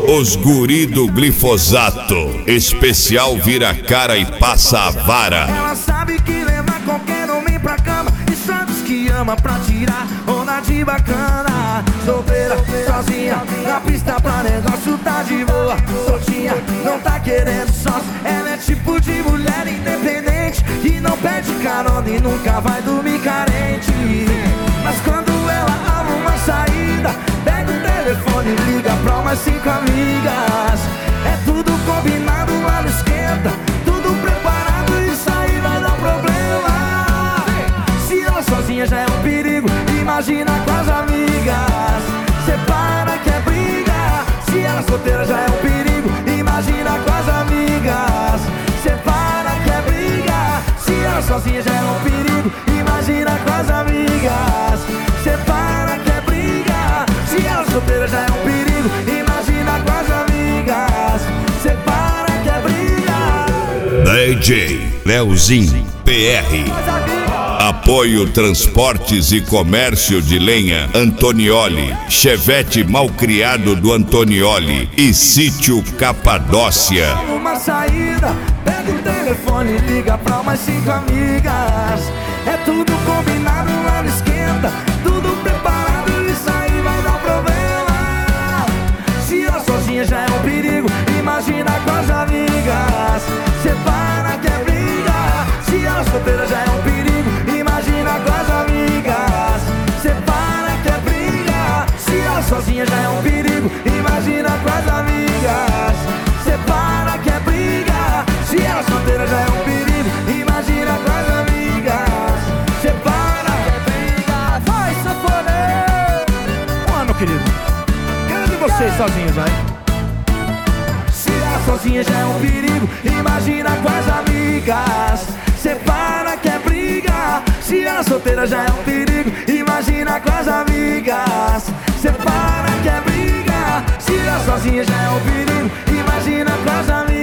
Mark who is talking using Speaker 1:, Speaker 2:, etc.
Speaker 1: Os guri do glifosato. Especial vira cara e passa a vara.
Speaker 2: Ela sabe que leva qualquer homem pra cama e só diz que ama pra tirar onda de bacana. Solteira, sozinha, na pista pra negócio tá de boa. Soltinha, não tá querendo sócio. Ela é tipo de mulher independente que não pede carona e nunca vai dormir carente. Mas quando ela arruma uma saída, pega o telefone e liga pra umas 5 amigas. É tudo combinado lá no esquenta, tudo preparado, isso aí vai dar problema. Se ela sozinha já é um perigo, imagina com as amigas. Separa que é briga. Se ela solteira já é um perigo, imagina com as amigas. Separa que é briga. Se ela sozinha já é um perigo, imagina com as amigas. Separa que é briga. Se ela solteira já é um perigo, imagina com as amigas. Separa que é briga.
Speaker 1: DJ Leozinho PR. Apoio Transportes e Comércio de Lenha Antonioli, Chevette Malcriado do Antonioli e Sítio Capadócia.
Speaker 2: Uma saída, pega o telefone e liga pra umas 5 amigas. É tudo combinado lá no esquenta, tudo preparado, isso aí vai dar problema. Se ela sozinha já é um perigo, imagina com as amigas. Separa que é briga. Se ela solteira já é um perigo, imagina com as amigas. Separa que é briga. Se ela sozinha já é um perigo, imagina com as amigas. Separa que é briga. Se ela solteira já é um perigo, imagina com as amigas. Separa que é briga. Vai, sanfoneiro! Meu querido, quero ver vocês sozinhos, vai. Se ela sozinha já é um perigo, imagina com as amigas. Separa que é briga. Se ela solteira já é um perigo, imagina com as amigas. Separa que é briga. Se ela sozinha já é um perigo, imagina com as amigas.